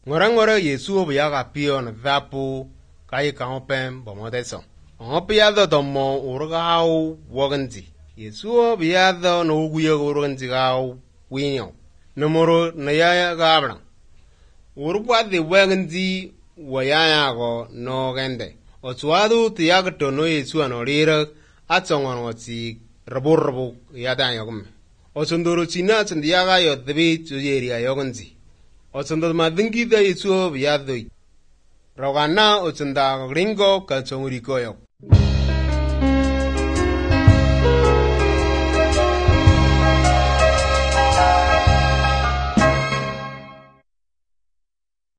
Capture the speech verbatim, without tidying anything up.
Ngora-ngora Yesu obiya ka pio na vapu kai ka opem bomodeso. Obiya do domo urgao woganzi. Yesu obiya do no uguya urganzi gao winyo. Numero na ya gabra. Urwa de woganzi wayaya go no gende. Otuadu tiyago no Yesu anorira atsongon oti raburbu yada yogum. Osunduru china tsandiyaga yo debi tuyeri ayoganzi. Otsunda madingi da Yesu obiya do. Rogana otsunda gringo ka tsonguriko yo.